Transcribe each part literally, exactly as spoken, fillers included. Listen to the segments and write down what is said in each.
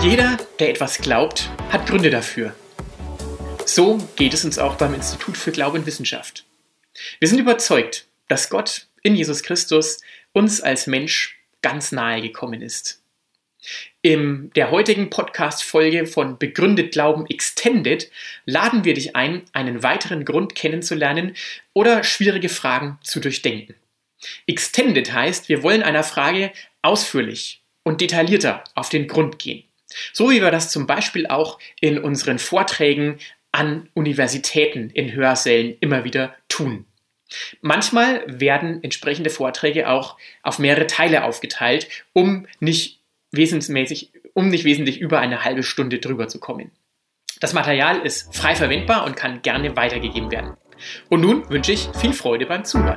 Jeder, der etwas glaubt, hat Gründe dafür. So geht es uns auch beim Institut für Glaube und Wissenschaft. Wir sind überzeugt, dass Gott in Jesus Christus uns als Mensch ganz nahe gekommen ist. In der heutigen Podcast-Folge von Begründet Glauben Extended laden wir dich ein, einen weiteren Grund kennenzulernen oder schwierige Fragen zu durchdenken. Extended heißt, wir wollen einer Frage ausführlich und detaillierter auf den Grund gehen. So wie wir das zum Beispiel auch in unseren Vorträgen an Universitäten in Hörsälen immer wieder tun. Manchmal werden entsprechende Vorträge auch auf mehrere Teile aufgeteilt, um nicht wesensmäßig, um nicht wesentlich über eine halbe Stunde drüber zu kommen. Das Material ist frei verwendbar und kann gerne weitergegeben werden. Und nun wünsche ich viel Freude beim Zuhören.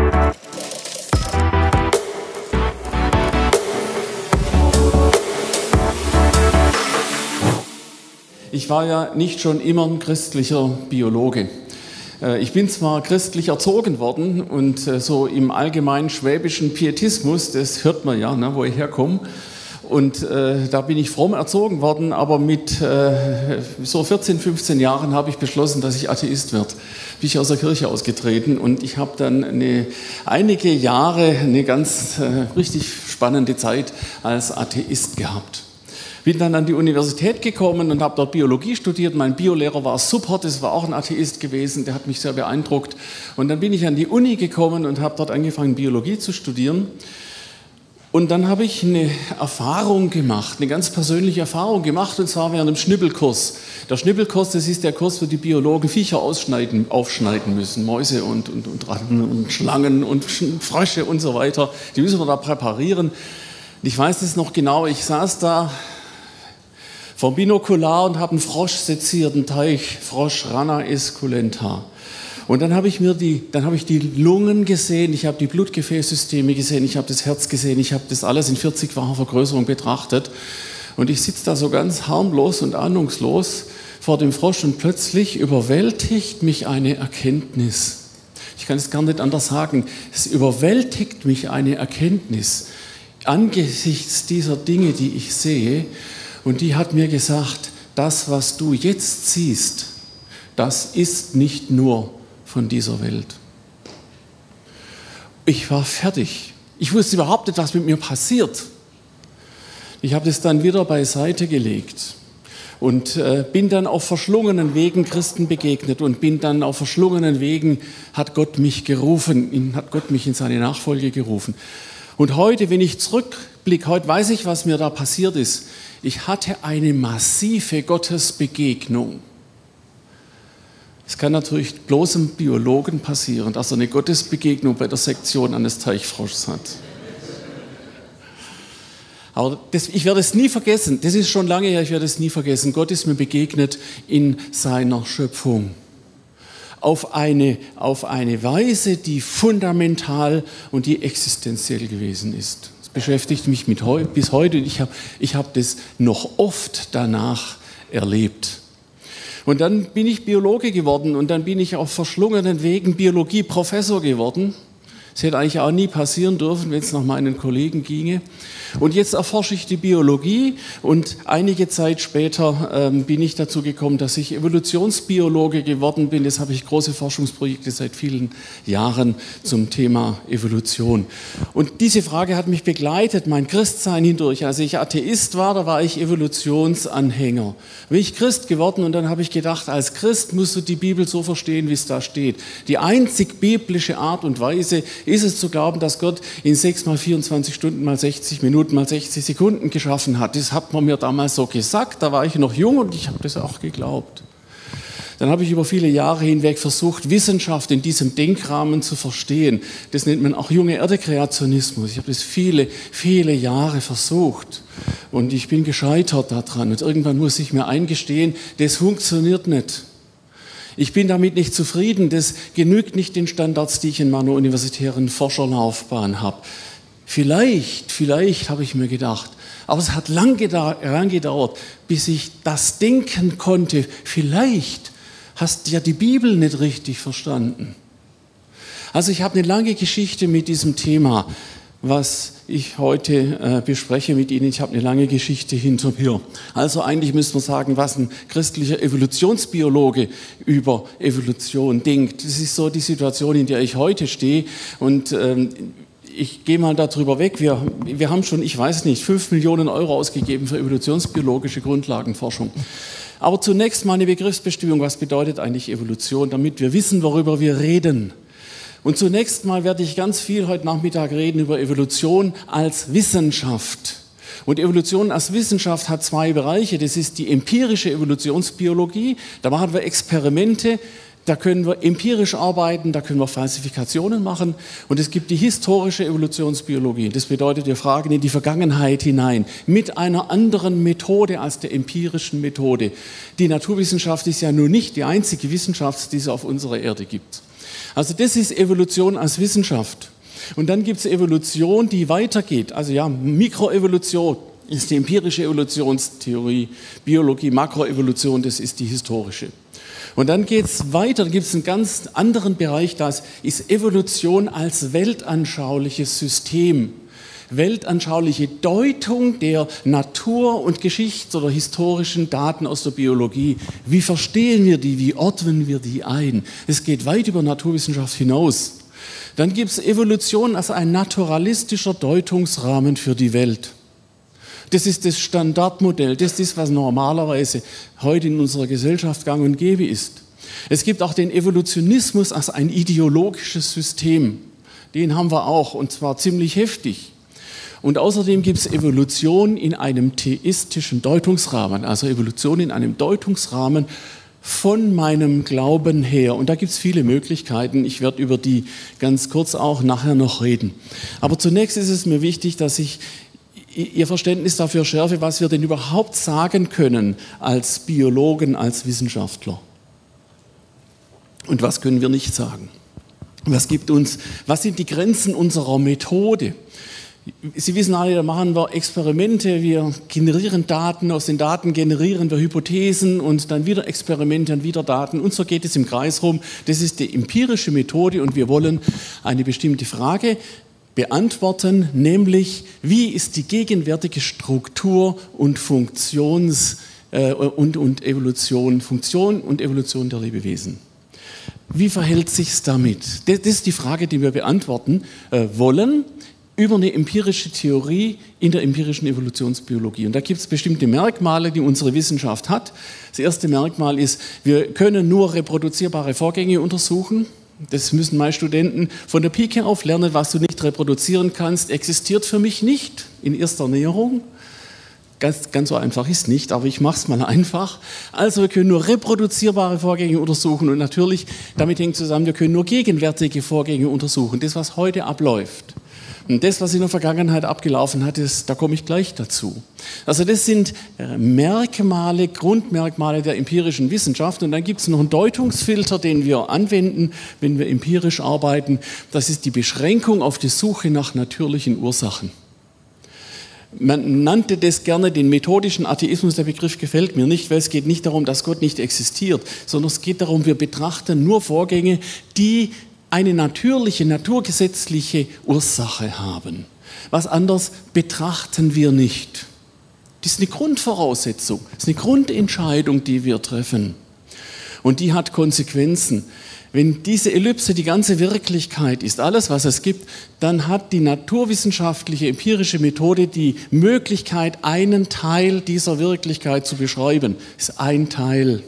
Ich war ja nicht schon immer ein christlicher Biologe. Ich bin zwar christlich erzogen worden und so im allgemeinen schwäbischen Pietismus, das hört man ja, ne, wo ich herkomme, und äh, da bin ich fromm erzogen worden, aber mit äh, so vierzehn, fünfzehn Jahren habe ich beschlossen, dass ich Atheist werde. Bin ich aus der Kirche ausgetreten und ich habe dann eine, einige Jahre eine ganz äh, richtig spannende Zeit als Atheist gehabt. Bin dann an die Universität gekommen und habe dort Biologie studiert. Mein Biolehrer war super, das war auch ein Atheist gewesen, der hat mich sehr beeindruckt. Und dann bin ich an die Uni gekommen und habe dort angefangen, Biologie zu studieren. Und dann habe ich eine Erfahrung gemacht, eine ganz persönliche Erfahrung gemacht, und zwar während dem Schnippelkurs. Der Schnippelkurs, das ist der Kurs, wo die Biologen Viecher ausschneiden, aufschneiden müssen, Mäuse und, und, und Ratten und Schlangen und Frösche und so weiter. Die müssen wir da präparieren. Und ich weiß das noch genau, ich saß da vom Binokular und habe einen Frosch seziert, einen Teichfrosch, Rana esculenta. Und dann habe ich mir die, dann habe ich die Lungen gesehen, ich habe die Blutgefäßsysteme gesehen, ich habe das Herz gesehen, ich habe das alles in vierzigfacher Vergrößerung betrachtet. Und ich sitze da so ganz harmlos und ahnungslos vor dem Frosch und plötzlich überwältigt mich eine Erkenntnis. Ich kann es gar nicht anders sagen. Es überwältigt mich eine Erkenntnis angesichts dieser Dinge, die ich sehe. Und die hat mir gesagt, das, was du jetzt siehst, das ist nicht nur von dieser Welt. Ich war fertig. Ich wusste überhaupt nicht, was mit mir passiert. Ich habe das dann wieder beiseite gelegt und äh, bin dann auf verschlungenen Wegen Christen begegnet und bin dann auf verschlungenen Wegen, hat Gott mich gerufen, hat Gott mich in seine Nachfolge gerufen. Und heute, wenn ich zurückblicke, heute weiß ich, was mir da passiert ist. Ich hatte eine massive Gottesbegegnung. Es kann natürlich bloß einem Biologen passieren, dass er eine Gottesbegegnung bei der Sektion eines Teichfroschs hat. Aber das, ich werde es nie vergessen, das ist schon lange her, ich werde es nie vergessen. Gott ist mir begegnet in seiner Schöpfung. Auf eine, auf eine Weise, die fundamental und die existenziell gewesen ist. Das beschäftigt mich mit heu, bis heute und ich habe ich hab das noch oft danach erlebt. Und dann bin ich Biologe geworden und dann bin ich auf verschlungenen Wegen Biologie-Professor geworden. Das hätte eigentlich auch nie passieren dürfen, wenn es nach meinen Kollegen ginge. Und jetzt erforsche ich die Biologie und einige Zeit später ähm, bin ich dazu gekommen, dass ich Evolutionsbiologe geworden bin. Jetzt habe ich große Forschungsprojekte seit vielen Jahren zum Thema Evolution. Und diese Frage hat mich begleitet, mein Christsein hindurch. Als ich Atheist war, da war ich Evolutionsanhänger. Da bin ich Christ geworden und dann habe ich gedacht, als Christ musst du die Bibel so verstehen, wie es da steht. Die einzig biblische Art und Weise ist es zu glauben, dass Gott in sechs mal vierundzwanzig Stunden mal sechzig Minuten mal sechzig Sekunden geschaffen hat. Das hat man mir damals so gesagt, da war ich noch jung und ich habe das auch geglaubt. Dann habe ich über viele Jahre hinweg versucht, Wissenschaft in diesem Denkrahmen zu verstehen. Das nennt man auch junge Erde-Kreationismus. Ich habe das viele, viele Jahre versucht und ich bin gescheitert daran. Und irgendwann muss ich mir eingestehen, das funktioniert nicht. Ich bin damit nicht zufrieden, das genügt nicht den Standards, die ich in meiner universitären Forscherlaufbahn habe. Vielleicht, vielleicht habe ich mir gedacht, aber es hat lang gedauert, bis ich das denken konnte. Vielleicht hast du ja die Bibel nicht richtig verstanden. Also ich habe eine lange Geschichte mit diesem Thema. was ich heute äh, bespreche mit Ihnen. Ich habe eine lange Geschichte hinter mir. Also eigentlich müsste man sagen, was ein christlicher Evolutionsbiologe über Evolution denkt. Das ist so die Situation, in der ich heute stehe. Und ähm, ich gehe mal darüber weg. Wir, wir haben schon, ich weiß nicht, fünf Millionen Euro ausgegeben für evolutionsbiologische Grundlagenforschung. Aber zunächst mal eine Begriffsbestimmung. Was bedeutet eigentlich Evolution, damit wir wissen, worüber wir reden? Und zunächst mal werde ich ganz viel heute Nachmittag reden über Evolution als Wissenschaft. Und Evolution als Wissenschaft hat zwei Bereiche. Das ist die empirische Evolutionsbiologie. Da machen wir Experimente, da können wir empirisch arbeiten, da können wir Falsifikationen machen. Und es gibt die historische Evolutionsbiologie. Das bedeutet, wir fragen in die Vergangenheit hinein mit einer anderen Methode als der empirischen Methode. Die Naturwissenschaft ist ja nun nicht die einzige Wissenschaft, die es auf unserer Erde gibt. Also das ist Evolution als Wissenschaft. Und dann gibt es Evolution, die weitergeht. Also ja, Mikroevolution ist die empirische Evolutionstheorie, Biologie, Makroevolution, das ist die historische. Und dann geht es weiter, da gibt es einen ganz anderen Bereich, das ist Evolution als weltanschauliches System. Weltanschauliche Deutung der Natur- und Geschichts- oder historischen Daten aus der Biologie. Wie verstehen wir die? Wie ordnen wir die ein? Es geht weit über Naturwissenschaft hinaus. Dann gibt es Evolution als ein naturalistischer Deutungsrahmen für die Welt. Das ist das Standardmodell, das ist, was normalerweise heute in unserer Gesellschaft gang und gäbe ist. Es gibt auch den Evolutionismus als ein ideologisches System. Den haben wir auch, und zwar ziemlich heftig. Und außerdem gibt es Evolution in einem theistischen Deutungsrahmen, also Evolution in einem Deutungsrahmen von meinem Glauben her. Und da gibt es viele Möglichkeiten. Ich werde über die ganz kurz auch nachher noch reden. Aber zunächst ist es mir wichtig, dass ich Ihr Verständnis dafür schärfe, was wir denn überhaupt sagen können als Biologen, als Wissenschaftler. Und was können wir nicht sagen? Was gibt uns, was sind die Grenzen unserer Methode? Sie wissen alle, da machen wir Experimente, wir generieren Daten, aus den Daten generieren wir Hypothesen und dann wieder Experimente und wieder Daten und so geht es im Kreis rum. Das ist die empirische Methode und wir wollen eine bestimmte Frage beantworten, nämlich wie ist die gegenwärtige Struktur und Funktions- äh, und, und Evolution, Funktion und Evolution der Lebewesen. Wie verhält sich's damit? Das, das ist die Frage, die wir beantworten äh, wollen über eine empirische Theorie in der empirischen Evolutionsbiologie. Und da gibt es bestimmte Merkmale, die unsere Wissenschaft hat. Das erste Merkmal ist, wir können nur reproduzierbare Vorgänge untersuchen. Das müssen meine Studenten von der Pike auf lernen, was du nicht reproduzieren kannst, existiert für mich nicht in erster Näherung. Ganz, ganz so einfach ist nicht, aber ich mache es mal einfach. Also wir können nur reproduzierbare Vorgänge untersuchen und natürlich, damit hängt zusammen, wir können nur gegenwärtige Vorgänge untersuchen, das, was heute abläuft. Und das, was in der Vergangenheit abgelaufen hat, ist, da komme ich gleich dazu. Also das sind Merkmale, Grundmerkmale der empirischen Wissenschaft. Und dann gibt es noch einen Deutungsfilter, den wir anwenden, wenn wir empirisch arbeiten. Das ist die Beschränkung auf die Suche nach natürlichen Ursachen. Man nannte das gerne den methodischen Atheismus. Der Begriff gefällt mir nicht, weil es geht nicht darum, dass Gott nicht existiert, sondern es geht darum, wir betrachten nur Vorgänge, die eine natürliche, naturgesetzliche Ursache haben. Was anderes betrachten wir nicht. Das ist eine Grundvoraussetzung, das ist eine Grundentscheidung, die wir treffen. Und die hat Konsequenzen. Wenn diese Ellipse die ganze Wirklichkeit ist, alles, was es gibt, dann hat die naturwissenschaftliche, empirische Methode die Möglichkeit, einen Teil dieser Wirklichkeit zu beschreiben. Das ist ein Teil.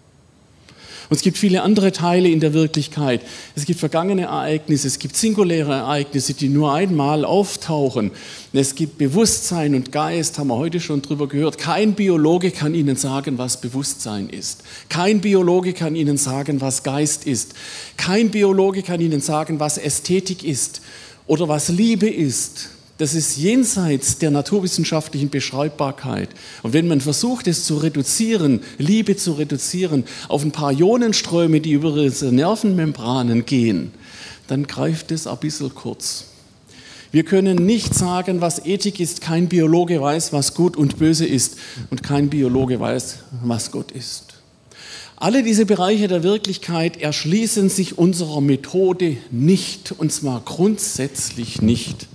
Und es gibt viele andere Teile in der Wirklichkeit. Es gibt vergangene Ereignisse, es gibt singuläre Ereignisse, die nur einmal auftauchen. Es gibt Bewusstsein und Geist, haben wir heute schon drüber gehört. Kein Biologe kann Ihnen sagen, was Bewusstsein ist. Kein Biologe kann Ihnen sagen, was Geist ist. Kein Biologe kann Ihnen sagen, was Ästhetik ist oder was Liebe ist. Das ist jenseits der naturwissenschaftlichen Beschreibbarkeit. Und wenn man versucht, es zu reduzieren, Liebe zu reduzieren, auf ein paar Ionenströme, die über diese Nervenmembranen gehen, dann greift es ein bisschen kurz. Wir können nicht sagen, was Ethik ist. Kein Biologe weiß, was gut und böse ist. Und kein Biologe weiß, was Gott ist. Alle diese Bereiche der Wirklichkeit erschließen sich unserer Methode nicht, und zwar grundsätzlich nicht.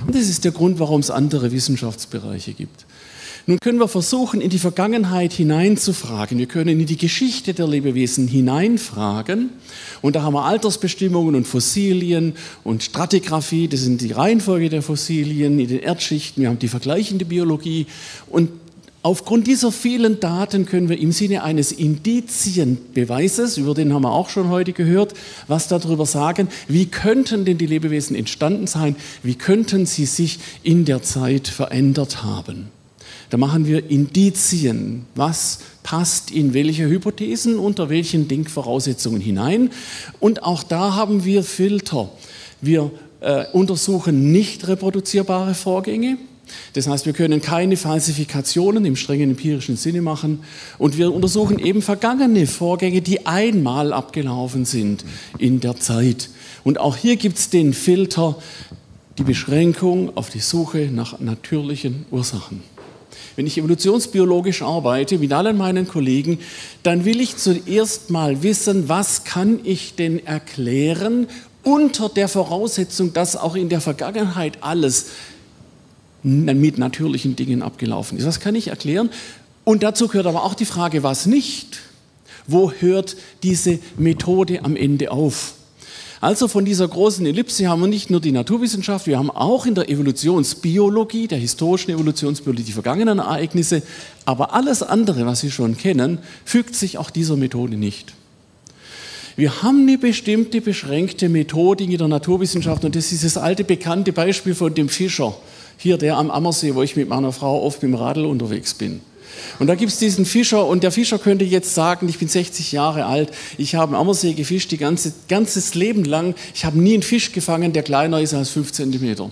Und das ist der Grund, warum es andere Wissenschaftsbereiche gibt. Nun können wir versuchen, in die Vergangenheit hineinzufragen. Wir können in die Geschichte der Lebewesen hineinfragen. Und da haben wir Altersbestimmungen und Fossilien und Stratigraphie. Das sind die Reihenfolge der Fossilien in den Erdschichten. Wir haben die vergleichende Biologie. Und aufgrund dieser vielen Daten können wir im Sinne eines Indizienbeweises, über den haben wir auch schon heute gehört, was darüber sagen, wie könnten denn die Lebewesen entstanden sein, wie könnten sie sich in der Zeit verändert haben. Da machen wir Indizien, was passt in welche Hypothesen, unter welchen Denkvoraussetzungen hinein. Und auch da haben wir Filter. Wir äh, untersuchen nicht reproduzierbare Vorgänge. Das heißt, wir können keine Falsifikationen im strengen empirischen Sinne machen. Und wir untersuchen eben vergangene Vorgänge, die einmal abgelaufen sind in der Zeit. Und auch hier gibt es den Filter, die Beschränkung auf die Suche nach natürlichen Ursachen. Wenn ich evolutionsbiologisch arbeite, mit allen meinen Kollegen, dann will ich zuerst mal wissen, was kann ich denn erklären unter der Voraussetzung, dass auch in der Vergangenheit alles mit natürlichen Dingen abgelaufen ist. Das kann ich erklären. Und dazu gehört aber auch die Frage, was nicht? Wo hört diese Methode am Ende auf? Also von dieser großen Ellipse haben wir nicht nur die Naturwissenschaft, wir haben auch in der Evolutionsbiologie, der historischen Evolutionsbiologie, die vergangenen Ereignisse, aber alles andere, was Sie schon kennen, fügt sich auch dieser Methode nicht. Wir haben eine bestimmte beschränkte Methodik in der Naturwissenschaft und das ist das alte bekannte Beispiel von dem Fischer, hier der am Ammersee, wo ich mit meiner Frau oft mit dem Radl unterwegs bin. Und da gibt es diesen Fischer und der Fischer könnte jetzt sagen, ich bin sechzig Jahre alt, ich habe am Ammersee gefischt, die ganze, ganzes Leben lang, ich habe nie einen Fisch gefangen, der kleiner ist als fünf Zentimeter.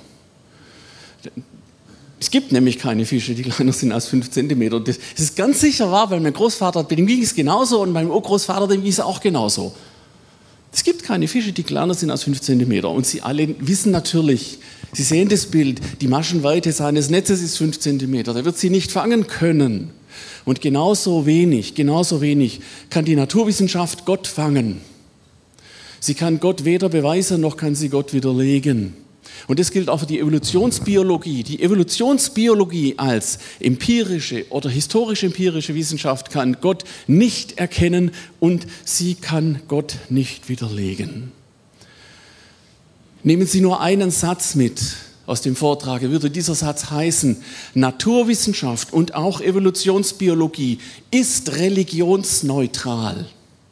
Es gibt nämlich keine Fische, die kleiner sind als fünf Zentimeter. Das ist ganz sicher wahr, weil mein Großvater, dem ging es genauso und meinem Urgroßvater, dem ging es auch genauso. Es gibt keine Fische, die kleiner sind als fünf Zentimeter. Und Sie alle wissen natürlich, Sie sehen das Bild, die Maschenweite seines Netzes ist fünf Zentimeter. Der wird sie nicht fangen können. Und genauso wenig, genauso wenig kann die Naturwissenschaft Gott fangen. Sie kann Gott weder beweisen, noch kann sie Gott widerlegen. Und das gilt auch für die Evolutionsbiologie. Die Evolutionsbiologie als empirische oder historisch-empirische Wissenschaft kann Gott nicht erkennen und sie kann Gott nicht widerlegen. Nehmen Sie nur einen Satz mit aus dem Vortrag. Würde dieser Satz heißen, Naturwissenschaft und auch Evolutionsbiologie ist religionsneutral.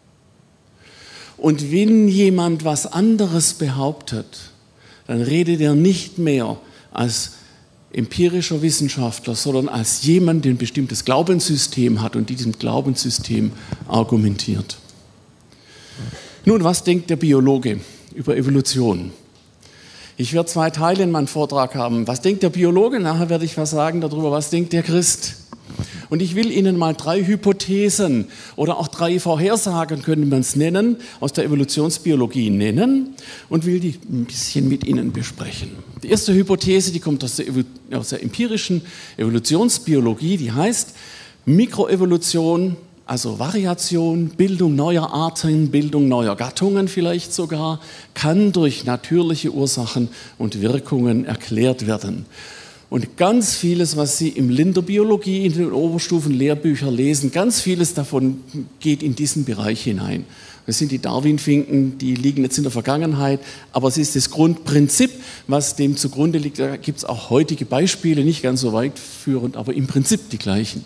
Und wenn jemand was anderes behauptet, dann redet er nicht mehr als empirischer Wissenschaftler, sondern als jemand, der ein bestimmtes Glaubenssystem hat und diesem Glaubenssystem argumentiert. Nun, was denkt der Biologe über Evolution? Ich werde zwei Teile in meinem Vortrag haben. Was denkt der Biologe? Nachher werde ich was sagen darüber, was denkt der Christ? Und ich will Ihnen mal drei Hypothesen oder auch drei Vorhersagen, könnte man es nennen, aus der Evolutionsbiologie nennen und will die ein bisschen mit Ihnen besprechen. Die erste Hypothese, die kommt aus der, aus der empirischen Evolutionsbiologie, die heißt Mikroevolution, also Variation, Bildung neuer Arten, Bildung neuer Gattungen vielleicht sogar, kann durch natürliche Ursachen und Wirkungen erklärt werden. Und ganz vieles, was Sie im Linderbiologie in den Oberstufenlehrbüchern lesen, ganz vieles davon geht in diesen Bereich hinein. Das sind die Darwin-Finken, die liegen jetzt in der Vergangenheit, aber es ist das Grundprinzip, was dem zugrunde liegt. Da gibt es auch heutige Beispiele, nicht ganz so weit führend, aber im Prinzip die gleichen.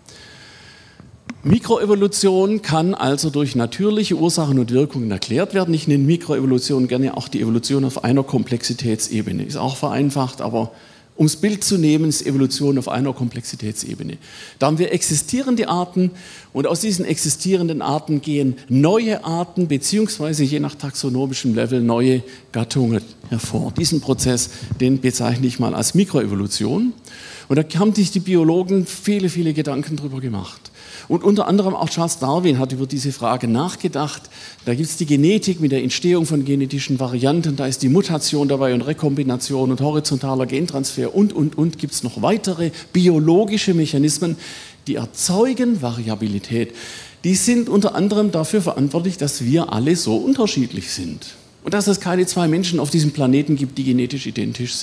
Mikroevolution kann also durch natürliche Ursachen und Wirkungen erklärt werden. Ich nenne Mikroevolution gerne auch die Evolution auf einer Komplexitätsebene. Ist auch vereinfacht, aber um das Bild zu nehmen, ist Evolution auf einer Komplexitätsebene. Da haben wir existierende Arten und aus diesen existierenden Arten gehen neue Arten beziehungsweise je nach taxonomischem Level neue Gattungen hervor. Diesen Prozess, den bezeichne ich mal als Mikroevolution. Und da haben sich die Biologen viele, viele Gedanken drüber gemacht. Und unter anderem auch Charles Darwin hat über diese Frage nachgedacht. Da gibt es die Genetik mit der Entstehung von genetischen Varianten, da ist die Mutation dabei und Rekombination und horizontaler Gentransfer und, und, und. Gibt es noch weitere biologische Mechanismen, die erzeugen Variabilität. Die sind unter anderem dafür verantwortlich, dass wir alle so unterschiedlich sind. Und dass es keine zwei Menschen auf diesem Planeten gibt, die genetisch identisch sind.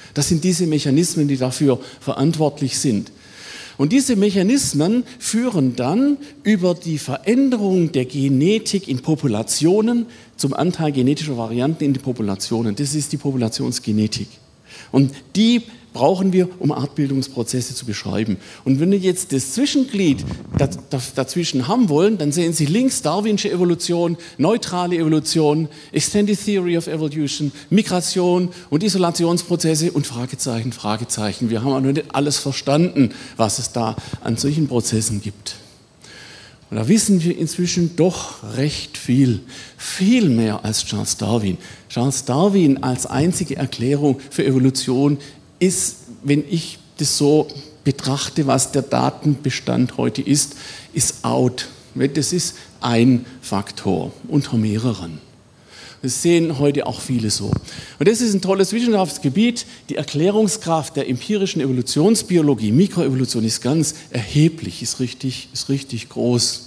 Das sind diese Mechanismen, die dafür verantwortlich sind. Und diese Mechanismen führen dann über die Veränderung der Genetik in Populationen zum Anteil genetischer Varianten in den Populationen. Das ist die Populationsgenetik. Und die brauchen wir, um Artbildungsprozesse zu beschreiben. Und wenn wir jetzt das Zwischenglied dazwischen haben wollen, dann sehen Sie links Darwinsche Evolution, neutrale Evolution, Extended Theory of Evolution, Migration und Isolationsprozesse und Fragezeichen, Fragezeichen. Wir haben auch noch nicht alles verstanden, was es da an solchen Prozessen gibt. Und da wissen wir inzwischen doch recht viel, viel mehr als Charles Darwin. Charles Darwin als einzige Erklärung für Evolution ist, wenn ich das so betrachte, was der Datenbestand heute ist, ist out. Das ist ein Faktor unter mehreren. Das sehen heute auch viele so. Und das ist ein tolles Wissenschaftsgebiet. Die Erklärungskraft der empirischen Evolutionsbiologie, Mikroevolution, ist ganz erheblich, ist richtig, ist richtig groß.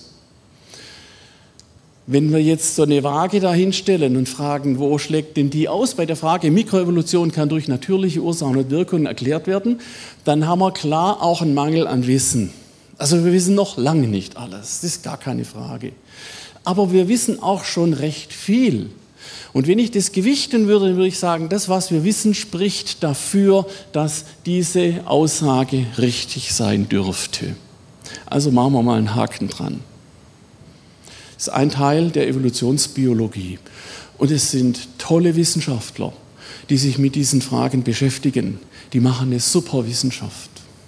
Wenn wir jetzt so eine Waage dahinstellen und fragen, wo schlägt denn die aus? Bei der Frage, Mikroevolution kann durch natürliche Ursachen und Wirkungen erklärt werden, dann haben wir klar auch einen Mangel an Wissen. Also wir wissen noch lange nicht alles, das ist gar keine Frage. Aber wir wissen auch schon recht viel. Und wenn ich das gewichten würde, dann würde ich sagen, das, was wir wissen, spricht dafür, dass diese Aussage richtig sein dürfte. Also machen wir mal einen Haken dran. Das ist ein Teil der Evolutionsbiologie. Und es sind tolle Wissenschaftler, die sich mit diesen Fragen beschäftigen. Die machen eine super Wissenschaft.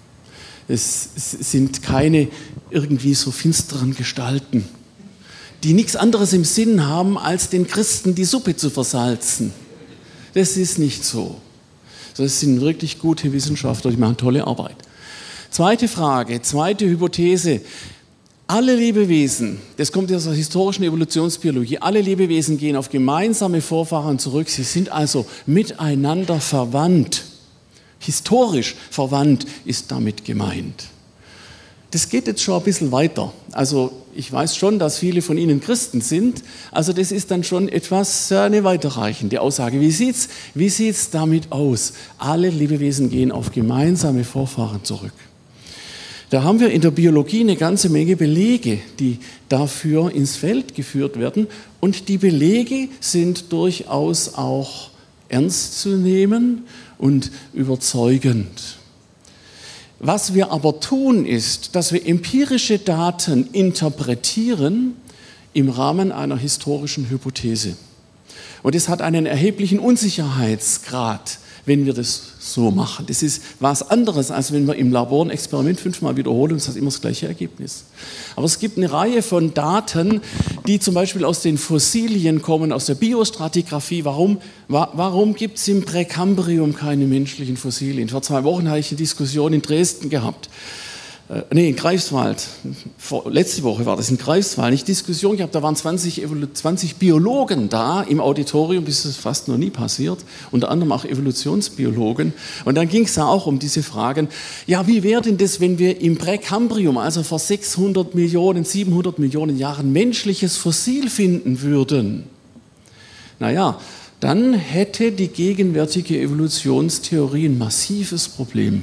Es sind keine irgendwie so finsteren Gestalten, die nichts anderes im Sinn haben, als den Christen die Suppe zu versalzen. Das ist nicht so. Das sind wirklich gute Wissenschaftler, die machen tolle Arbeit. Zweite Frage, zweite Hypothese. Alle Lebewesen, das kommt aus der historischen Evolutionsbiologie, alle Lebewesen gehen auf gemeinsame Vorfahren zurück. Sie sind also miteinander verwandt. Historisch verwandt ist damit gemeint. Das geht jetzt schon ein bisschen weiter. Also ich weiß schon, dass viele von Ihnen Christen sind. Also das ist dann schon etwas eine weiterreichende Aussage. Wie sieht's, wie sieht's damit aus? Alle Lebewesen gehen auf gemeinsame Vorfahren zurück. Da haben wir in der Biologie eine ganze Menge Belege, die dafür ins Feld geführt werden. Und die Belege sind durchaus auch ernst zu nehmen und überzeugend. Was wir aber tun, ist, dass wir empirische Daten interpretieren im Rahmen einer historischen Hypothese. Und es hat einen erheblichen Unsicherheitsgrad, wenn wir das so machen. Das ist was anderes, als wenn wir im Labor ein Experiment fünfmal wiederholen und es hat immer das gleiche Ergebnis. Aber es gibt eine Reihe von Daten, die zum Beispiel aus den Fossilien kommen, aus der Biostratigraphie. Warum, wa warum gibt es im Präkambrium keine menschlichen Fossilien? Vor zwei Wochen hatte ich eine Diskussion in Dresden gehabt. Äh, nee, in Greifswald. Vor, letzte Woche war das in Greifswald. Ich Diskussion gehabt, da waren zwanzig, zwanzig Biologen da im Auditorium, das ist fast noch nie passiert, unter anderem auch Evolutionsbiologen. Und dann ging es da auch um diese Fragen, ja, wie wäre denn das, wenn wir im Präkambrium, also vor sechshundert Millionen, siebenhundert Millionen Jahren, menschliches Fossil finden würden? Naja, dann hätte die gegenwärtige Evolutionstheorie ein massives Problem.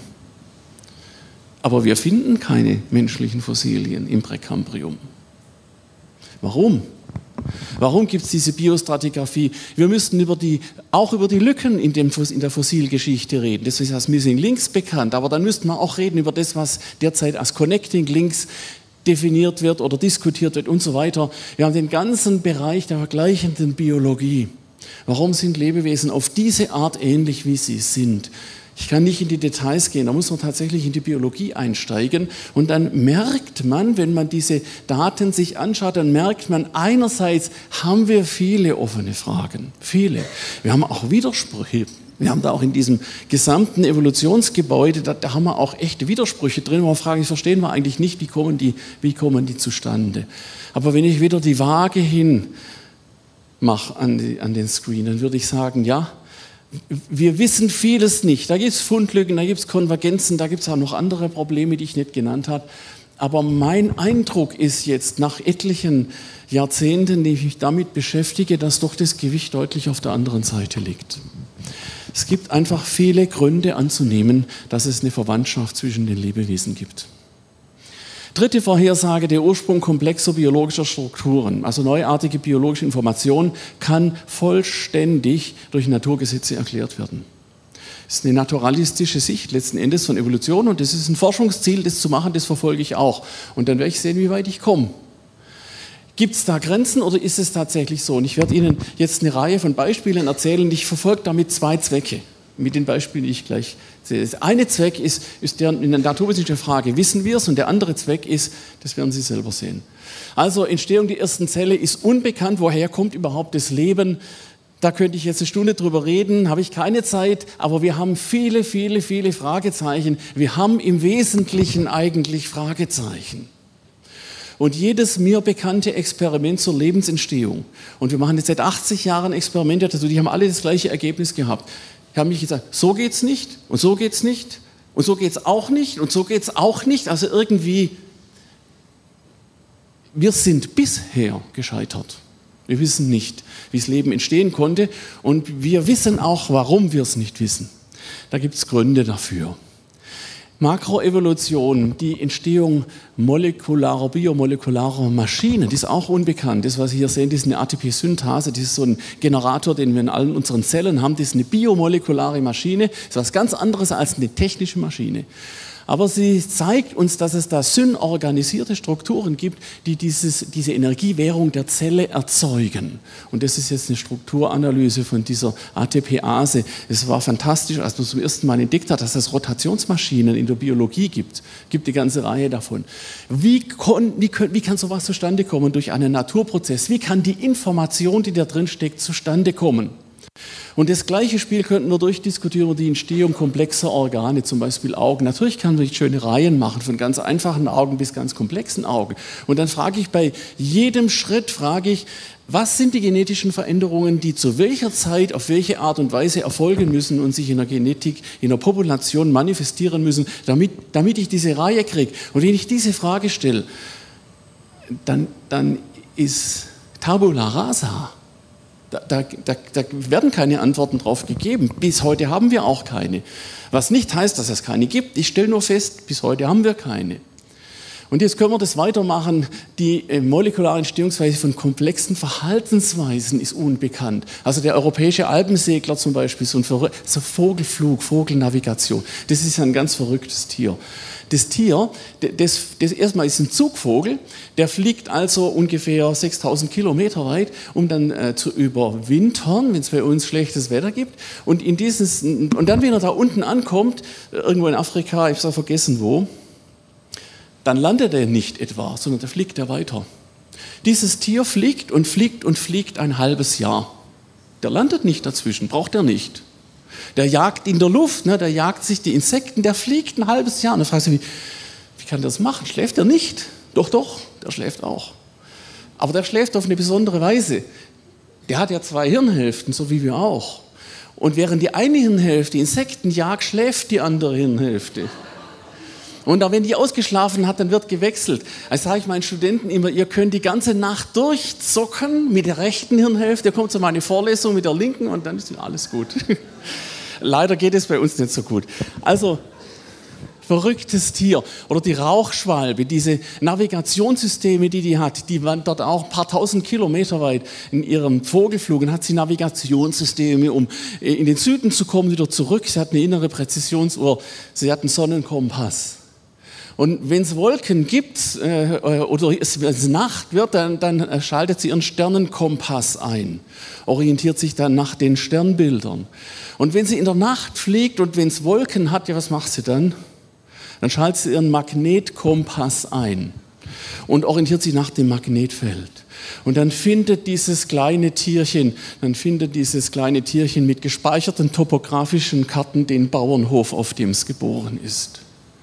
Aber wir finden keine menschlichen Fossilien im Präkambrium. Warum? Warum gibt es diese Biostratigraphie? Wir müssten über die, auch über die Lücken in, dem, in der Fossilgeschichte reden. Das ist als Missing Links bekannt. Aber dann müssten wir auch reden über das, was derzeit als Connecting Links definiert wird oder diskutiert wird und so weiter. Wir haben den ganzen Bereich der vergleichenden Biologie. Warum sind Lebewesen auf diese Art ähnlich, wie sie sind? Ich kann nicht in die Details gehen, da muss man tatsächlich in die Biologie einsteigen. Und dann merkt man, wenn man diese Daten sich anschaut, dann merkt man, einerseits haben wir viele offene Fragen, viele. Wir haben auch Widersprüche. Wir haben da auch in diesem gesamten Evolutionsgebäude, da, da haben wir auch echte Widersprüche drin, wo wir fragen, das verstehen wir eigentlich nicht, wie kommen die, wie kommen die zustande. Aber wenn ich wieder die Waage hin mache an, die, an den Screen, dann würde ich sagen, ja, wir wissen vieles nicht. Da gibt es Fundlücken, da gibt es Konvergenzen, da gibt es auch noch andere Probleme, die ich nicht genannt habe. Aber mein Eindruck ist jetzt nach etlichen Jahrzehnten, die ich mich damit beschäftige, dass doch das Gewicht deutlich auf der anderen Seite liegt. Es gibt einfach viele Gründe anzunehmen, dass es eine Verwandtschaft zwischen den Lebewesen gibt. Dritte Vorhersage, der Ursprung komplexer biologischer Strukturen, also neuartige biologische Information, kann vollständig durch Naturgesetze erklärt werden. Das ist eine naturalistische Sicht letzten Endes von Evolution und das ist ein Forschungsziel, das zu machen, das verfolge ich auch. Und dann werde ich sehen, wie weit ich komme. Gibt es da Grenzen oder ist es tatsächlich so? Und ich werde Ihnen jetzt eine Reihe von Beispielen erzählen. Ich verfolge damit zwei Zwecke, mit den Beispielen, die ich gleich sehe. Der eine Zweck ist, ist der, in der naturwissenschaftlichen Frage, wissen wir es? Und der andere Zweck ist, das werden Sie selber sehen. Also Entstehung der ersten Zelle ist unbekannt. Woher kommt überhaupt das Leben? Da könnte ich jetzt eine Stunde drüber reden, habe ich keine Zeit. Aber wir haben viele, viele, viele Fragezeichen. Wir haben im Wesentlichen eigentlich Fragezeichen. Und jedes mir bekannte Experiment zur Lebensentstehung, und wir machen jetzt seit achtzig Jahren Experimente dazu, die haben alle das gleiche Ergebnis gehabt. Die haben mich gesagt, so geht's nicht und so geht's nicht und so geht's auch nicht und so geht's auch nicht. Also irgendwie, wir sind bisher gescheitert. Wir wissen nicht, wie das Leben entstehen konnte und wir wissen auch, warum wir es nicht wissen. Da gibt es Gründe dafür. Makroevolution, die Entstehung molekularer, biomolekularer Maschinen, die ist auch unbekannt. Das, was Sie hier sehen, das ist eine A T P-Synthase, das ist so ein Generator, den wir in allen unseren Zellen haben. Das ist eine biomolekulare Maschine, das ist was ganz anderes als eine technische Maschine. Aber sie zeigt uns, dass es da synorganisierte Strukturen gibt, die dieses, diese Energiewährung der Zelle erzeugen. Und das ist jetzt eine Strukturanalyse von dieser A T P-Ase. Es war fantastisch, als man zum ersten Mal entdeckt hat, dass es Rotationsmaschinen in der Biologie gibt. Es gibt eine ganze Reihe davon. Wie, kon, wie, können, wie kann sowas zustande kommen? Durch einen Naturprozess. Wie kann die Information, die da drin steckt, zustande kommen? Und das gleiche Spiel könnten wir durchdiskutieren über die Entstehung komplexer Organe, zum Beispiel Augen. Natürlich kann man schöne Reihen machen, von ganz einfachen Augen bis ganz komplexen Augen. Und dann frage ich bei jedem Schritt, frage ich, was sind die genetischen Veränderungen, die zu welcher Zeit, auf welche Art und Weise erfolgen müssen und sich in der Genetik, in der Population manifestieren müssen, damit, damit ich diese Reihe kriege. Und wenn ich diese Frage stelle, dann, dann ist Tabula rasa. Da, da, da, da werden keine Antworten drauf gegeben. Bis heute haben wir auch keine. Was nicht heißt, dass es keine gibt. Ich stelle nur fest, bis heute haben wir keine. Und jetzt können wir das weitermachen. Die äh, molekulare Entstehungsweise von komplexen Verhaltensweisen ist unbekannt. Also der europäische Alpensegler zum Beispiel, so ein Ver- so Vogelflug, Vogelnavigation, das ist ein ganz verrücktes Tier. Das Tier, das, das erstmal ist ein Zugvogel, der fliegt also ungefähr sechstausend Kilometer weit, um dann äh, zu überwintern, wenn es bei uns schlechtes Wetter gibt. Und, in dieses, und dann, wenn er da unten ankommt, irgendwo in Afrika, ich habe vergessen wo, dann landet er nicht etwa, sondern da fliegt er weiter. Dieses Tier fliegt und fliegt und fliegt ein halbes Jahr. Der landet nicht dazwischen, braucht er nicht. Der jagt in der Luft, ne, der jagt sich die Insekten, der fliegt ein halbes Jahr. Und dann fragst du, wie, wie kann der das machen? Schläft er nicht? Doch, doch, der schläft auch. Aber der schläft auf eine besondere Weise. Der hat ja zwei Hirnhälften, so wie wir auch. Und während die eine Hirnhälfte Insekten jagt, schläft die andere Hirnhälfte. Und auch wenn die ausgeschlafen hat, dann wird gewechselt. Also sage ich meinen Studenten immer, ihr könnt die ganze Nacht durchzocken mit der rechten Hirnhälfte. Ihr kommt zu meiner Vorlesung mit der linken und dann ist alles gut. Leider geht es bei uns nicht so gut. Also, verrücktes Tier. Oder die Rauchschwalbe, diese Navigationssysteme, die die hat, die waren dort auch ein paar tausend Kilometer weit in ihrem Vogelflug und hat sie Navigationssysteme, um in den Süden zu kommen, wieder zurück. Sie hat eine innere Präzisionsuhr, sie hat einen Sonnenkompass. Und wenn es Wolken gibt äh, oder es, es Nacht wird, dann, dann schaltet sie ihren Sternenkompass ein, orientiert sich dann nach den Sternbildern. Und wenn sie in der Nacht fliegt und wenn es Wolken hat, ja, was macht sie dann? Dann schaltet sie ihren Magnetkompass ein und orientiert sich nach dem Magnetfeld. Und dann findet dieses kleine Tierchen, dann findet dieses kleine Tierchen mit gespeicherten topografischen Karten den Bauernhof, auf dem es geboren ist.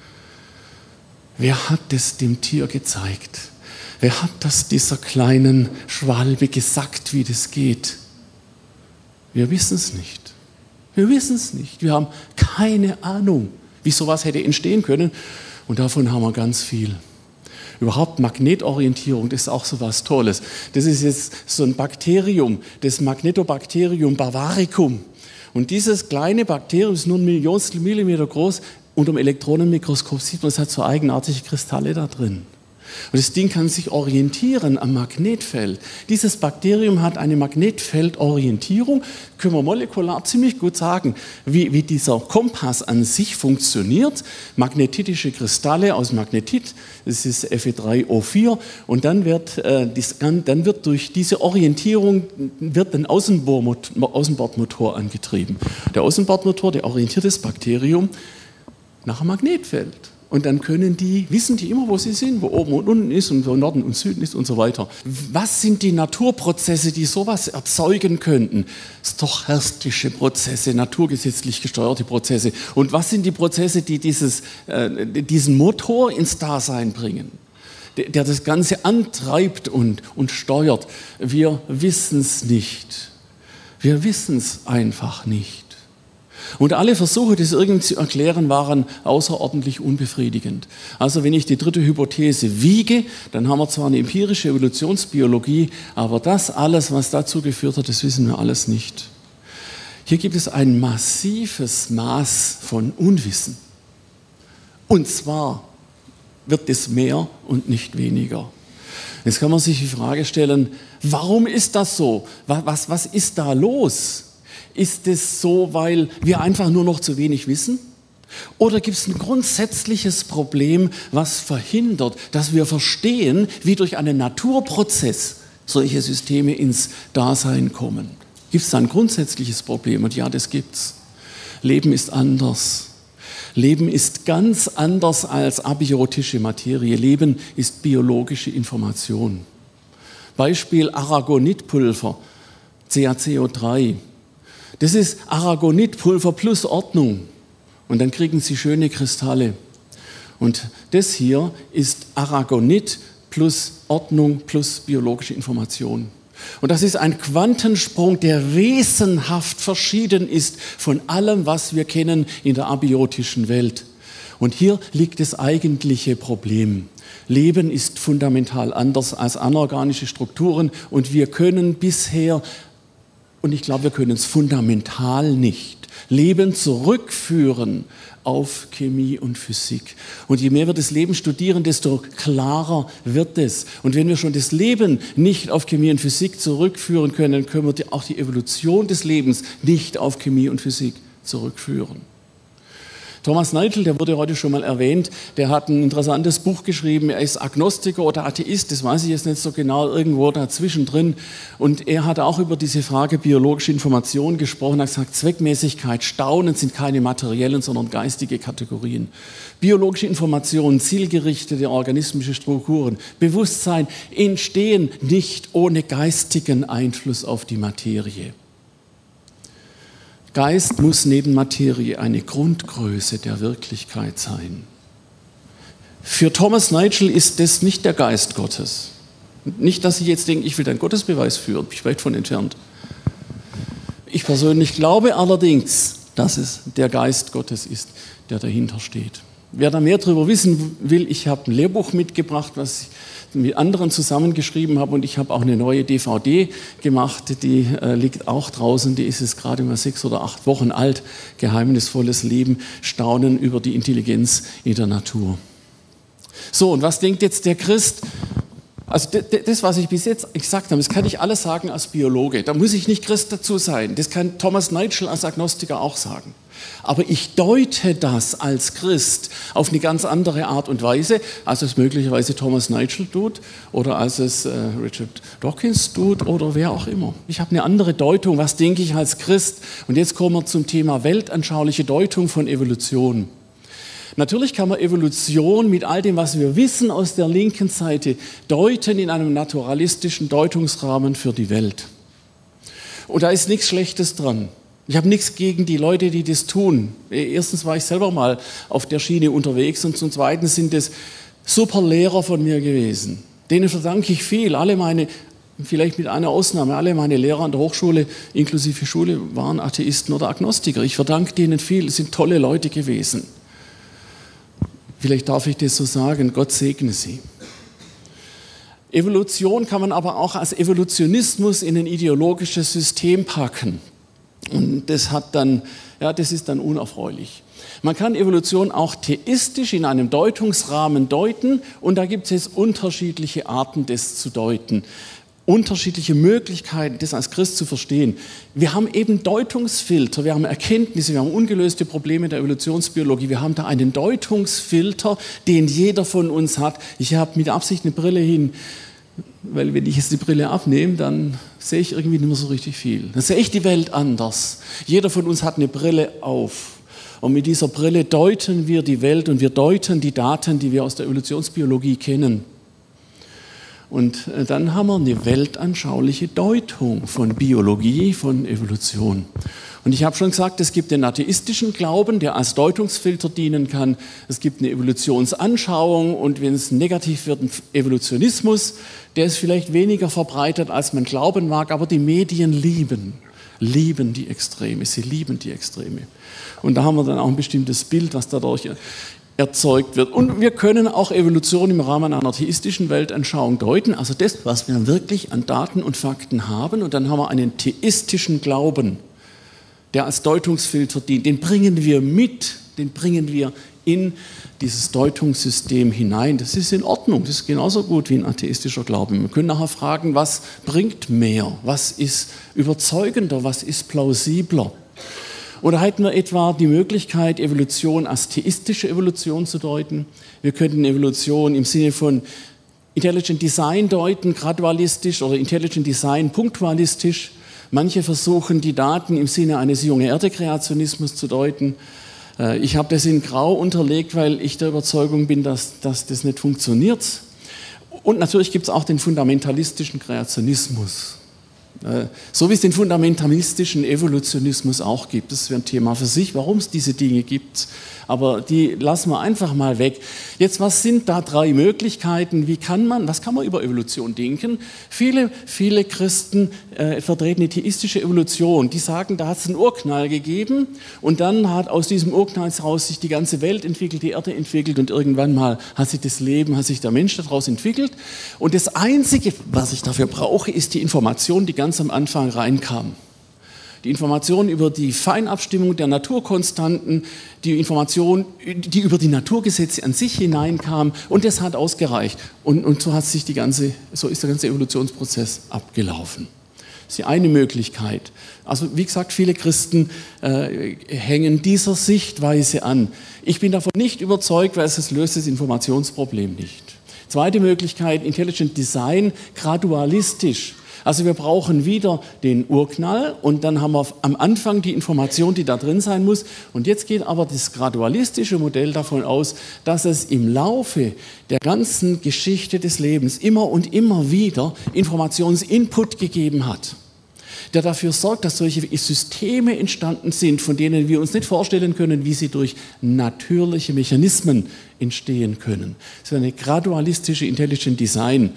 Wer hat es dem Tier gezeigt? Wer hat das dieser kleinen Schwalbe gesagt, wie das geht? Wir wissen es nicht. Wir wissen es nicht. Wir haben keine Ahnung, wie sowas hätte entstehen können. Und davon haben wir ganz viel. Überhaupt Magnetorientierung, das ist auch so was Tolles. Das ist jetzt so ein Bakterium, das Magnetobacterium bavaricum. Und dieses kleine Bakterium ist nur ein Millionstel Millimeter groß. Unter dem Elektronenmikroskop sieht man, es hat so eigenartige Kristalle da drin. Und das Ding kann sich orientieren am Magnetfeld. Dieses Bakterium hat eine Magnetfeldorientierung. Können wir molekular ziemlich gut sagen, wie, wie dieser Kompass an sich funktioniert. Magnetitische Kristalle aus Magnetit, das ist F E drei O vier. Und dann wird, äh, dies, dann wird durch diese Orientierung wird ein Außenbordmotor angetrieben. Der Außenbordmotor, der orientiert das Bakterium nach einem Magnetfeld. Und dann können die, wissen die immer, wo sie sind, wo oben und unten ist und wo Norden und Süden ist und so weiter. Was sind die Naturprozesse, die sowas erzeugen könnten? Stochastische Prozesse, naturgesetzlich gesteuerte Prozesse. Und was sind die Prozesse, die dieses, äh, diesen Motor ins Dasein bringen, der, der das Ganze antreibt und, und steuert? Wir wissen es nicht. Wir wissen es einfach nicht. Und alle Versuche, das irgendwie zu erklären, waren außerordentlich unbefriedigend. Also wenn ich die dritte Hypothese wiege, dann haben wir zwar eine empirische Evolutionsbiologie, aber das alles, was dazu geführt hat, das wissen wir alles nicht. Hier gibt es ein massives Maß von Unwissen. Und zwar wird es mehr und nicht weniger. Jetzt kann man sich die Frage stellen, warum ist das so? Was, was, was ist da los? Ist es so, weil wir einfach nur noch zu wenig wissen? Oder gibt es ein grundsätzliches Problem, was verhindert, dass wir verstehen, wie durch einen Naturprozess solche Systeme ins Dasein kommen? Gibt es da ein grundsätzliches Problem? Und ja, das gibt's. Leben ist anders. Leben ist ganz anders als abiotische Materie. Leben ist biologische Information. Beispiel Aragonitpulver, C a C O drei. Das ist Aragonitpulver plus Ordnung. Und dann kriegen Sie schöne Kristalle. Und das hier ist Aragonit plus Ordnung plus biologische Information. Und das ist ein Quantensprung, der wesenhaft verschieden ist von allem, was wir kennen in der abiotischen Welt. Und hier liegt das eigentliche Problem. Leben ist fundamental anders als anorganische Strukturen und wir können bisher, und ich glaube, wir können es fundamental nicht, Leben zurückführen auf Chemie und Physik. Und je mehr wir das Leben studieren, desto klarer wird es. Und wenn wir schon das Leben nicht auf Chemie und Physik zurückführen können, dann können wir auch die Evolution des Lebens nicht auf Chemie und Physik zurückführen. Thomas Nagel, der wurde heute schon mal erwähnt, der hat ein interessantes Buch geschrieben, er ist Agnostiker oder Atheist, das weiß ich jetzt nicht so genau, irgendwo dazwischen drin. Und er hat auch über diese Frage biologische Information gesprochen, er hat gesagt, Zweckmäßigkeit, Staunen sind keine materiellen, sondern geistige Kategorien. Biologische Informationen, zielgerichtete organismische Strukturen, Bewusstsein entstehen nicht ohne geistigen Einfluss auf die Materie. Geist muss neben Materie eine Grundgröße der Wirklichkeit sein. Für Thomas Nagel ist das nicht der Geist Gottes. Nicht, dass ich jetzt denke, ich will einen Gottesbeweis führen, bin ich weit von entfernt. Ich persönlich glaube allerdings, dass es der Geist Gottes ist, der dahinter steht. Wer da mehr darüber wissen will, ich habe ein Lehrbuch mitgebracht, was ich mit anderen zusammengeschrieben habe und ich habe auch eine neue D V D gemacht, die äh, liegt auch draußen, die ist jetzt gerade mal sechs oder acht Wochen alt, Geheimnisvolles Leben, Staunen über die Intelligenz in der Natur. So, und was denkt jetzt der Christ? Also das, was ich bis jetzt gesagt habe, das kann ich alles sagen als Biologe. Da muss ich nicht Christ dazu sein. Das kann Thomas Nagel als Agnostiker auch sagen. Aber ich deute das als Christ auf eine ganz andere Art und Weise, als es möglicherweise Thomas Nagel tut oder als es äh, Richard Dawkins tut oder wer auch immer. Ich habe eine andere Deutung, was denke ich als Christ. Und jetzt kommen wir zum Thema weltanschauliche Deutung von Evolution. Natürlich kann man Evolution mit all dem, was wir wissen aus der linken Seite, deuten in einem naturalistischen Deutungsrahmen für die Welt. Und da ist nichts Schlechtes dran. Ich habe nichts gegen die Leute, die das tun. Erstens war ich selber mal auf der Schiene unterwegs und zum Zweiten sind es super Lehrer von mir gewesen. Denen verdanke ich viel. Alle meine, vielleicht mit einer Ausnahme, alle meine Lehrer an der Hochschule, inklusive Schule, waren Atheisten oder Agnostiker. Ich verdanke denen viel. Es sind tolle Leute gewesen. Vielleicht darf ich das so sagen, Gott segne sie. Evolution kann man aber auch als Evolutionismus in ein ideologisches System packen. Und das hat dann, ja, das ist dann unerfreulich. Man kann Evolution auch theistisch in einem Deutungsrahmen deuten und da gibt es jetzt unterschiedliche Arten, das zu deuten. Unterschiedliche Möglichkeiten, das als Christ zu verstehen. Wir haben eben Deutungsfilter, wir haben Erkenntnisse, wir haben ungelöste Probleme der Evolutionsbiologie. Wir haben da einen Deutungsfilter, den jeder von uns hat. Ich habe mit Absicht eine Brille hin, weil wenn ich jetzt die Brille abnehme, dann sehe ich irgendwie nicht mehr so richtig viel. Dann sehe ich die Welt anders. Jeder von uns hat eine Brille auf. Und mit dieser Brille deuten wir die Welt und wir deuten die Daten, die wir aus der Evolutionsbiologie kennen. Und dann haben wir eine weltanschauliche Deutung von Biologie, von Evolution. Und ich habe schon gesagt, es gibt den atheistischen Glauben, der als Deutungsfilter dienen kann. Es gibt eine Evolutionsanschauung und wenn es negativ wird, ein Evolutionismus. Der ist vielleicht weniger verbreitet, als man glauben mag, aber die Medien lieben, lieben die Extreme, sie lieben die Extreme. Und da haben wir dann auch ein bestimmtes Bild, was dadurch erzeugt wird. Und wir können auch Evolution im Rahmen einer theistischen Weltanschauung deuten, also das, was wir wirklich an Daten und Fakten haben. Und dann haben wir einen theistischen Glauben, der als Deutungsfilter dient. Den bringen wir mit, den bringen wir in dieses Deutungssystem hinein. Das ist in Ordnung, das ist genauso gut wie ein atheistischer Glaube. Wir können nachher fragen, was bringt mehr, was ist überzeugender, was ist plausibler. Oder hätten wir etwa die Möglichkeit, Evolution als theistische Evolution zu deuten? Wir könnten Evolution im Sinne von Intelligent Design deuten, gradualistisch oder Intelligent Design punktualistisch. Manche versuchen, die Daten im Sinne eines Junge-Erde-Kreationismus zu deuten. Ich habe das in Grau unterlegt, weil ich der Überzeugung bin, dass, dass das nicht funktioniert. Und natürlich gibt es auch den fundamentalistischen Kreationismus. So wie es den fundamentalistischen Evolutionismus auch gibt. Das wäre ein Thema für sich, warum es diese Dinge gibt. Aber die lassen wir einfach mal weg. Jetzt, was sind da drei Möglichkeiten? Wie kann man, was kann man über Evolution denken? Viele, viele Christen äh, vertreten die theistische Evolution. Die sagen, da hat es einen Urknall gegeben und dann hat aus diesem Urknall heraus sich die ganze Welt entwickelt, die Erde entwickelt und irgendwann mal hat sich das Leben, hat sich der Mensch daraus entwickelt. Und das Einzige, was ich dafür brauche, ist die Information, die ganz am Anfang reinkam. Die Information über die Feinabstimmung der Naturkonstanten, die Information, die über die Naturgesetze an sich hineinkam und das hat ausgereicht. Und, und so hat sich die ganze, so ist der ganze Evolutionsprozess abgelaufen. Das ist die eine Möglichkeit. Also wie gesagt, viele Christen äh, hängen dieser Sichtweise an. Ich bin davon nicht überzeugt, weil es löst das Informationsproblem nicht. Zweite Möglichkeit, Intelligent Design, gradualistisch. Also wir brauchen wieder den Urknall und dann haben wir am Anfang die Information, die da drin sein muss. Und jetzt geht aber das gradualistische Modell davon aus, dass es im Laufe der ganzen Geschichte des Lebens immer und immer wieder Informationsinput gegeben hat, der dafür sorgt, dass solche Systeme entstanden sind, von denen wir uns nicht vorstellen können, wie sie durch natürliche Mechanismen entstehen können. Das wäre eine gradualistische Intelligent Design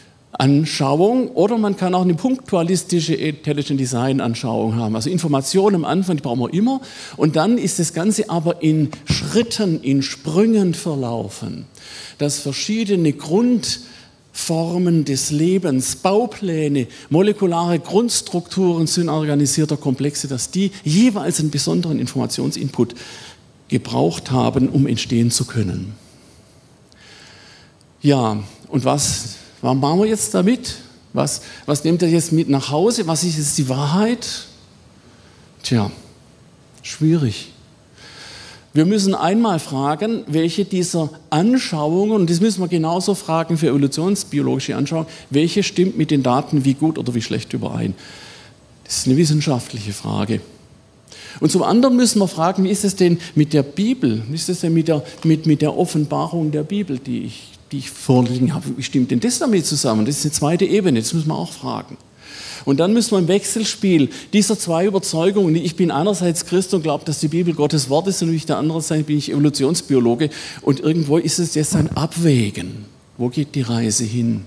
Anschauung oder man kann auch eine punktualistische Intelligent Design Anschauung haben. Also Informationen am Anfang, die brauchen wir immer und dann ist das Ganze aber in Schritten, in Sprüngen verlaufen, dass verschiedene Grundformen des Lebens, Baupläne, molekulare Grundstrukturen sind organisierter Komplexe, dass die jeweils einen besonderen Informationsinput gebraucht haben, um entstehen zu können. Ja, und was Was machen wir jetzt damit? Was, was nehmt ihr jetzt mit nach Hause? Was ist jetzt die Wahrheit? Tja, schwierig. Wir müssen einmal fragen, welche dieser Anschauungen, und das müssen wir genauso fragen für evolutionsbiologische Anschauungen, welche stimmt mit den Daten wie gut oder wie schlecht überein? Das ist eine wissenschaftliche Frage. Und zum anderen müssen wir fragen, wie ist es denn mit der Bibel? Wie ist es denn mit der, mit, mit der Offenbarung der Bibel, die ich die ich vorliegen habe, wie stimmt denn das damit zusammen? Das ist eine zweite Ebene, das müssen wir auch fragen. Und dann müssen wir im Wechselspiel dieser zwei Überzeugungen, ich bin einerseits Christ und glaube, dass die Bibel Gottes Wort ist und auf der anderen Seite bin ich Evolutionsbiologe und irgendwo ist es jetzt ein Abwägen. Wo geht die Reise hin?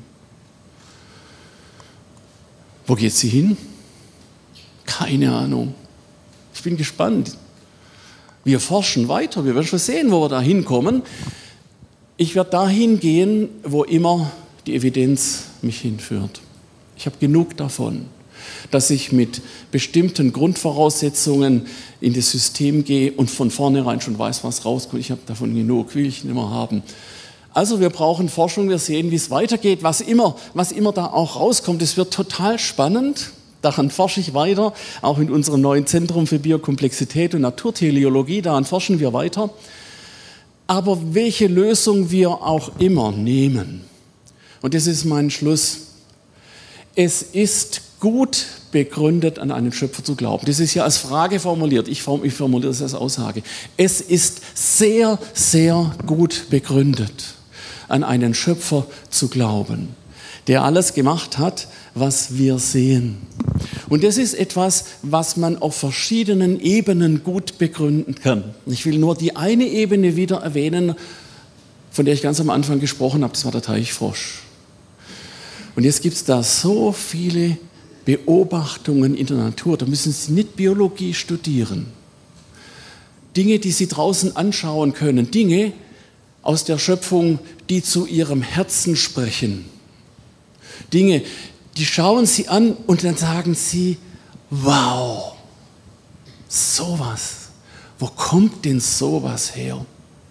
Wo geht sie hin? Keine Ahnung. Ich bin gespannt. Wir forschen weiter, wir werden schon sehen, wo wir da hinkommen. Ich werde dahin gehen, wo immer die Evidenz mich hinführt. Ich habe genug davon. dass ich mit bestimmten Grundvoraussetzungen in das System gehe und von vornherein schon weiß, was rauskommt. Ich habe davon genug, will ich nicht mehr haben. Also wir brauchen Forschung, wir sehen, wie es weitergeht, was immer, was immer da auch rauskommt. Es wird total spannend. Daran forsche ich weiter, auch in unserem neuen Zentrum für Biokomplexität und Naturteleologie, daran forschen wir weiter. Aber welche Lösung wir auch immer nehmen, und das ist mein Schluss, es ist gut begründet, an einen Schöpfer zu glauben. Das ist ja als Frage formuliert, ich formuliere es als Aussage. Es ist sehr, sehr gut begründet, an einen Schöpfer zu glauben, der alles gemacht hat, was wir sehen. Und das ist etwas, was man auf verschiedenen Ebenen gut begründen kann. Ich will nur die eine Ebene wieder erwähnen, von der ich ganz am Anfang gesprochen habe, das war der Teichfrosch. Und jetzt gibt es da so viele Beobachtungen in der Natur, da müssen Sie nicht Biologie studieren. Dinge, die Sie draußen anschauen können, Dinge aus der Schöpfung, die zu Ihrem Herzen sprechen. Dinge, die schauen Sie an und dann sagen Sie, wow, sowas, wo kommt denn sowas her?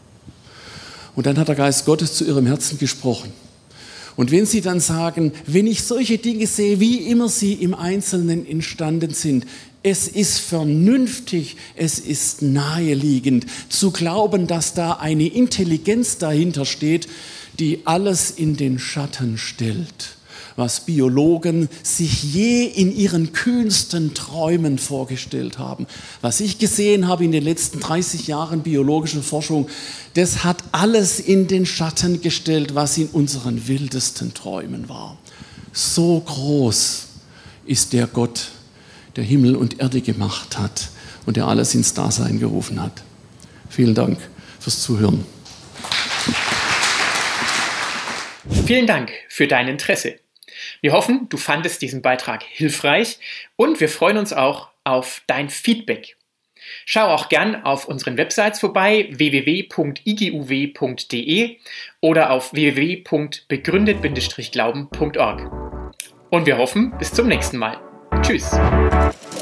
Und dann hat der Geist Gottes zu Ihrem Herzen gesprochen. Und wenn Sie dann sagen, wenn ich solche Dinge sehe, wie immer sie im Einzelnen entstanden sind, es ist vernünftig, es ist naheliegend zu glauben, dass da eine Intelligenz dahinter steht, die alles in den Schatten stellt, was Biologen sich je in ihren kühnsten Träumen vorgestellt haben. Was ich gesehen habe in den letzten dreißig Jahren biologischer Forschung, das hat alles in den Schatten gestellt, was in unseren wildesten Träumen war. So groß ist der Gott, der Himmel und Erde gemacht hat und der alles ins Dasein gerufen hat. Vielen Dank fürs Zuhören. Vielen Dank für dein Interesse. Wir hoffen, du fandest diesen Beitrag hilfreich und wir freuen uns auch auf dein Feedback. Schau auch gern auf unseren Websites vorbei, w w w punkt i g u w punkt d e oder auf w w w punkt begründet Bindestrich glauben punkt org. Und wir hoffen, bis zum nächsten Mal. Tschüss.